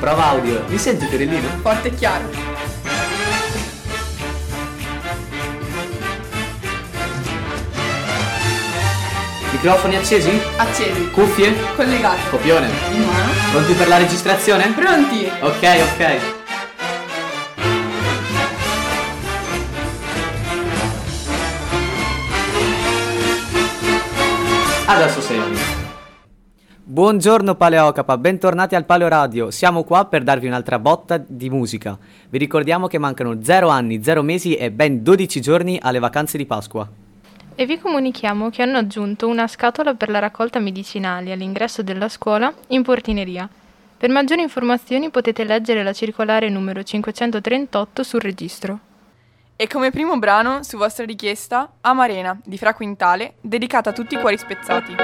Prova audio. Mi senti, Fiorellino? Forte e chiaro. Microfoni accesi? Accesi. Cuffie? Collegati. Copione. In mano. Pronti per la registrazione? Pronti. Ok. Adesso sei. Buongiorno Paleocapa, bentornati al Paleo Radio. Siamo qua per darvi un'altra botta di musica. Vi ricordiamo che mancano 0 anni, 0 mesi e ben 12 giorni alle vacanze di Pasqua. E vi comunichiamo che hanno aggiunto una scatola per la raccolta medicinali all'ingresso della scuola in portineria. Per maggiori informazioni potete leggere la circolare numero 538 sul registro. E come primo brano, su vostra richiesta, Amarena di Fra Quintale, dedicata a tutti i cuori spezzati.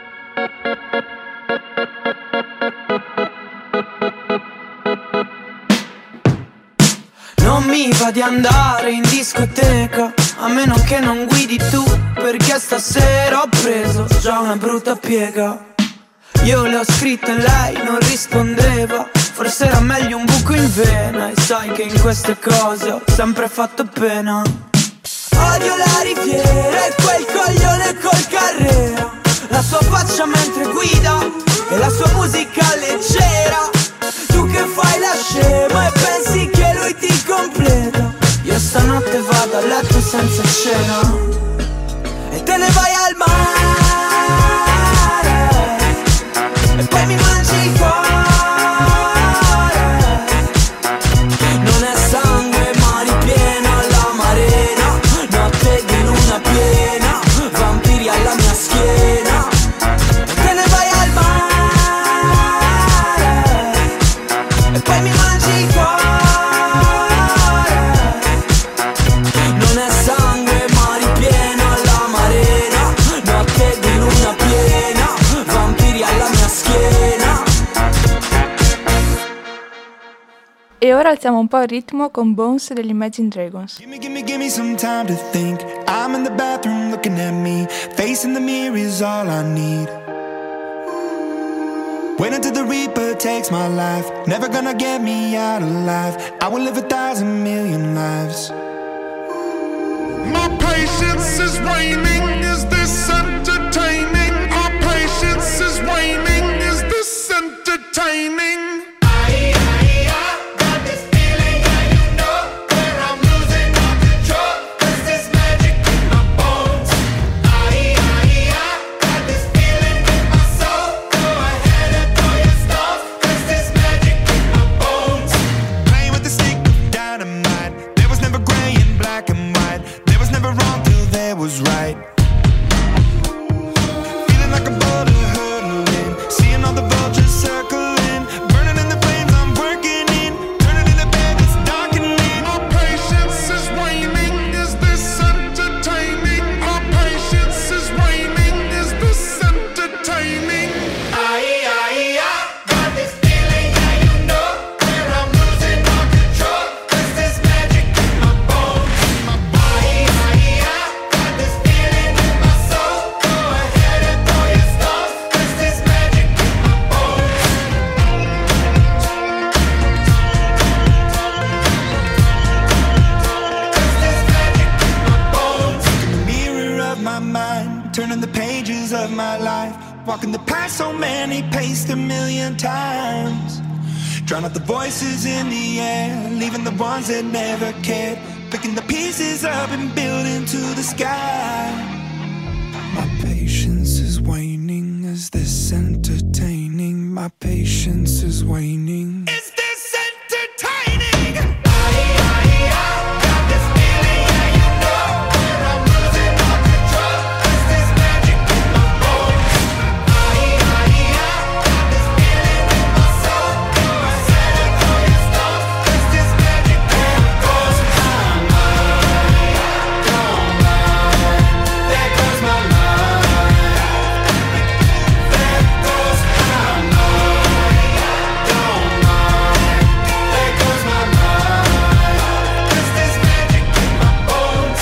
Non mi va di andare in discoteca, a meno che non guidi tu, perché stasera ho preso già una brutta piega. Io le ho scritto e lei non rispondeva, forse era meglio un buco in vena. E sai che in queste cose ho sempre fatto pena. Odio la riviera e quel coglione col Carrera, la sua faccia mentre guida e la sua musica leggera. Tu che fai la scema e pensi che lui ti completa. Io stanotte vado a letto senza cena e te ne vai al mare e poi mi mangi il cuore. Non è sangue ma ripiena l'amarena, notte di luna piena, vampiri alla mia schiena. E te ne vai al mare e poi mi mangi il cuore. Non è sangue ma ripiena l'amarena, notte di luna piena, vampiri alla mia schiena. E ora alziamo un po' il ritmo con Bones degli Imagine Dragons. Give me some time to think. I'm in the bathroom looking at me. Facing the mirror is all I need. Wait until the Reaper takes my life. Never gonna get me out alive. I will live 1,000 million lives. My patience is waning, is this entertaining? Our patience is waning, is this entertaining? Playing with the stick of dynamite. There was never gray and black and white. There was never wrong till there was right. Feeling like a bullet hurtling, seeing all the vultures circling, burning in the flames I'm working in, turning in the bed that's darkening. Our patience is waning, is this entertaining? Our patience is waning, is this entertaining? Got this feeling, yeah, you know, where I'm losing all control. There's this magic in my bones, my body. Got this feeling in my soul. Go ahead and throw your stones. There's this magic in my bones. There's this magic in my bones. In the mirror of my mind, turning the pages of my life, walking the path so many paced 1,000,000 times. Drown out the voices in the air, leaving the ones that never cared, picking the pieces up and building to the sky. My patience is waning, is this entertaining? My patience is waning. Is this entertaining? Got this feeling, yeah, you know, where I'm losing all control. Is this magic in my bones? Got this feeling in my soul. Go ahead and throw your stones. Is this magic in my bones? There goes my mind. There goes my mind. Don't mind. There goes my mind. Is this magic in my bones?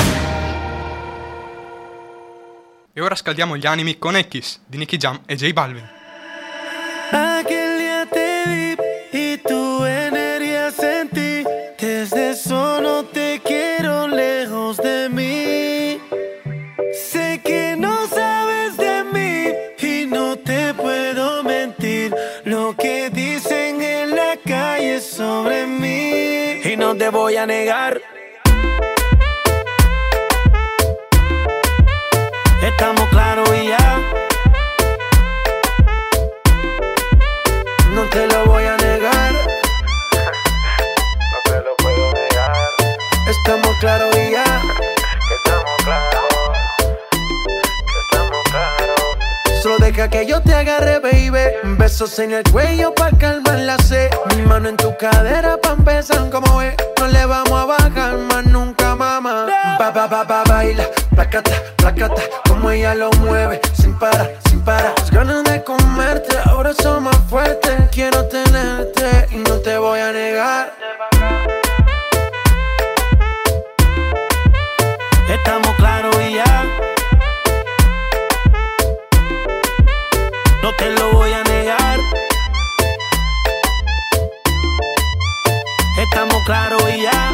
E ora scaldiamo gli animi con X di Nicky Jam e J Balvin. Aquel día te vi y tú no te voy a negar. Estamos claros y ya. No te lo voy a negar. No te lo puedo negar. Estamos claros y ya. Estamos claros. Estamos claros. Solo deja que yo te agarre, baby. Besos en el cuello pa' calmar la sed. Mi mano en tu cadera pa' empezar como es. No le vamos a bajar más nunca, mamá. Baila, placata, placata. Como ella lo mueve, sin parar, sin parar. Las ganas de comerte, ahora son más fuertes. Quiero tenerte y no te voy a negar. Estamos claros y ya. No te lo voy a negar. Estamos claros y ya.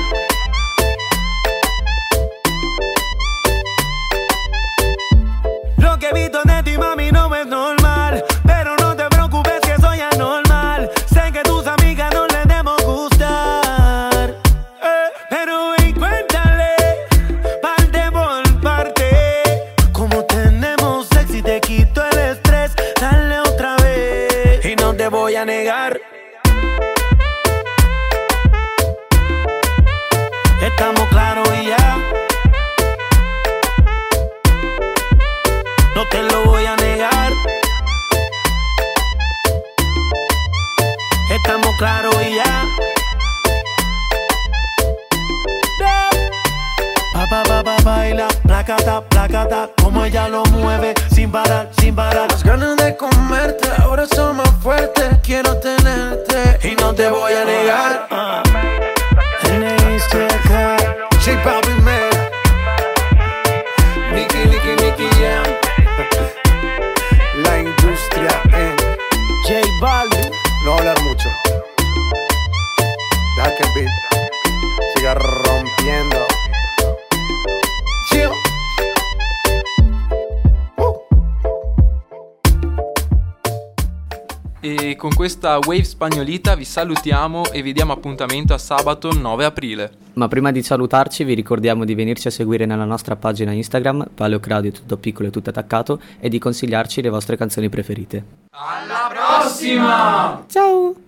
Lo que he visto de ti, mami, no es normal. Pero no te preocupes que soy anormal. Sé que tus amigas no les debemos gustar. Pero ven, cuéntale, parte por parte. Como tenemos sexy, te quito el estrés. Dale otra vez. Y no te voy a negar. Estamos claros y ya. No te lo voy a negar. Estamos claros y ya. Baila, placata, placata. Como ella lo mueve, sin parar, sin parar. Las ganas de comerte, ahora son más fuertes. Quiero tenerte y no te voy a negar. J Balvin, man. Nicky Jam. La industria en J Balvin. No hablar mucho. Deja que el beat siga rompiendo. Chill. E con questa wave spagnolita vi salutiamo e vi diamo appuntamento a sabato 9 aprile. Ma prima di salutarci vi ricordiamo di venirci a seguire nella nostra pagina Instagram, Paleoc Radio tutto piccolo e tutto attaccato, e di consigliarci le vostre canzoni preferite. Alla prossima! Ciao!